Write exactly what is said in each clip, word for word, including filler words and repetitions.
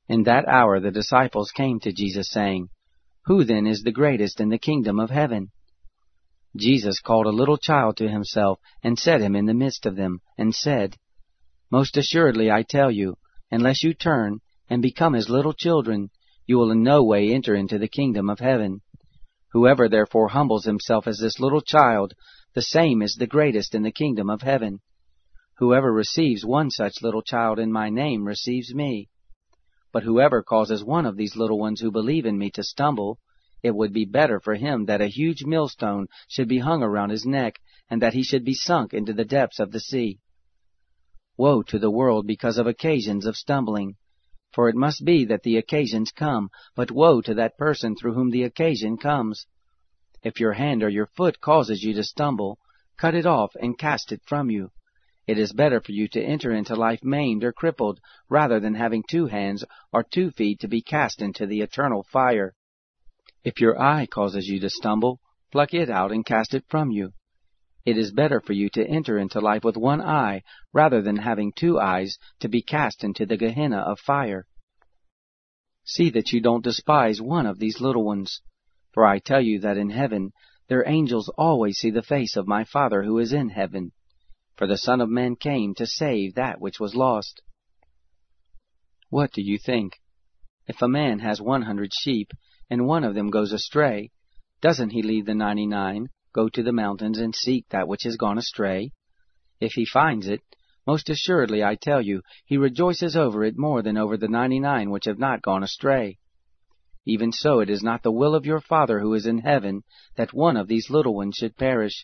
In that hour the disciples came to Jesus, saying, Who then is the greatest in the kingdom of heaven? Jesus called a little child to himself, and set him in the midst of them, and said, Most assuredly I tell you, unless you turn and become as little children, you will in no way enter into the kingdom of heaven. Whoever therefore humbles himself as this little child, the same is the greatest in the kingdom of heaven. Whoever receives one such little child in my name receives me. But whoever causes one of these little ones who believe in me to stumble, it would be better for him that a huge millstone should be hung around his neck, and that he should be sunk into the depths of the sea. Woe to the world because of occasions of stumbling! For it must be that the occasions come, but woe to that person through whom the occasion comes. If your hand or your foot causes you to stumble, cut it off and cast it from you. It is better for you to enter into life maimed or crippled, rather than having two hands or two feet to be cast into the eternal fire. If your eye causes you to stumble, pluck it out and cast it from you. It is better for you to enter into life with one eye, rather than having two eyes to be cast into the Gehenna of fire. See that you don't despise one of these little ones, for I tell you that in heaven their angels always see the face of my Father who is in heaven. For the Son of Man came to save that which was lost. What do you think? If a man has one hundred sheep, and one of them goes astray, doesn't he leave the ninety-nine, go to the mountains, and seek that which has gone astray? If he finds it, most assuredly I tell you, he rejoices over it more than over the ninety-nine which have not gone astray. Even so it is not the will of your Father who is in heaven that one of these little ones should perish.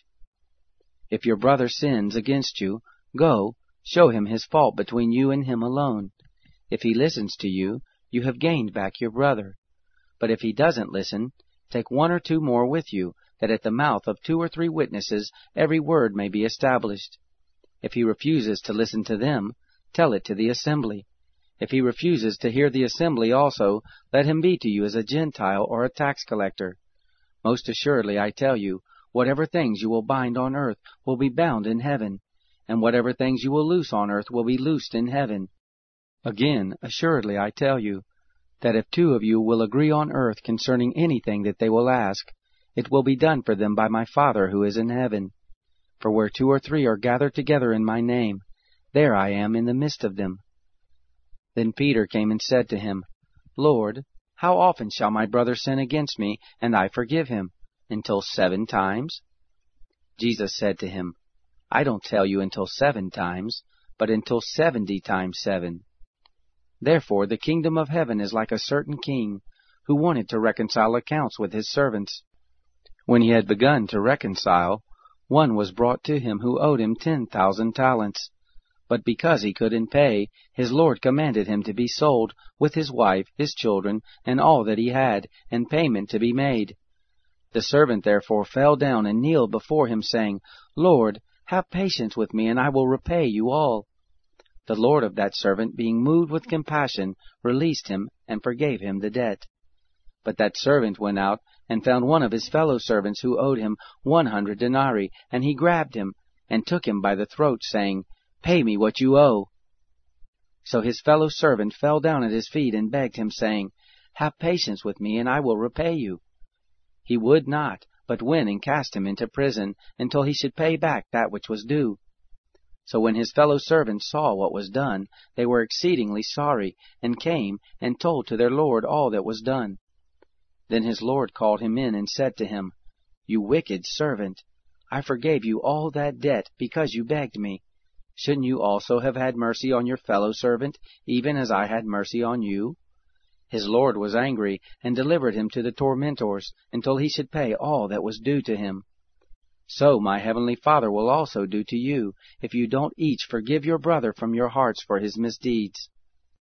If your brother sins against you, go, show him his fault between you and him alone. If he listens to you, you have gained back your brother. But if he doesn't listen, take one or two more with you, that at the mouth of two or three witnesses every word may be established. If he refuses to listen to them, tell it to the assembly. If he refuses to hear the assembly also, let him be to you as a Gentile or a tax collector. Most assuredly I tell you, whatever things you will bind on earth will be bound in heaven, and whatever things you will loose on earth will be loosed in heaven. Again, assuredly I tell you, that if two of you will agree on earth concerning anything that they will ask, it will be done for them by my Father who is in heaven. For where two or three are gathered together in my name, there I am in the midst of them. Then Peter came and said to him, Lord, how often shall my brother sin against me, and I forgive him? Until seven times? Jesus said to him, I don't tell you until seven times, but until seventy times seven. Therefore the kingdom of heaven is like a certain king, who wanted to reconcile accounts with his servants. When he had begun to reconcile, one was brought to him who owed him ten thousand talents. But because he couldn't pay, his lord commanded him to be sold, with his wife, his children, and all that he had, and payment to be made. The servant therefore fell down and kneeled before him, saying, Lord, have patience with me, and I will repay you all. The lord of that servant, being moved with compassion, released him, and forgave him the debt. But that servant went out, and found one of his fellow servants who owed him one hundred denarii, and he grabbed him, and took him by the throat, saying, Pay me what you owe. So his fellow servant fell down at his feet, and begged him, saying, Have patience with me, and I will repay you. He would not, but went and cast him into prison, until he should pay back that which was due. So when his fellow servants saw what was done, they were exceedingly sorry, and came and told to their lord all that was done. Then his lord called him in, and said to him, You wicked servant, I forgave you all that debt, because you begged me. Shouldn't you also have had mercy on your fellow servant, even as I had mercy on you? His lord was angry, and delivered him to the tormentors, until he should pay all that was due to him. So my heavenly Father will also do to you, if you don't each forgive your brother from your hearts for his misdeeds.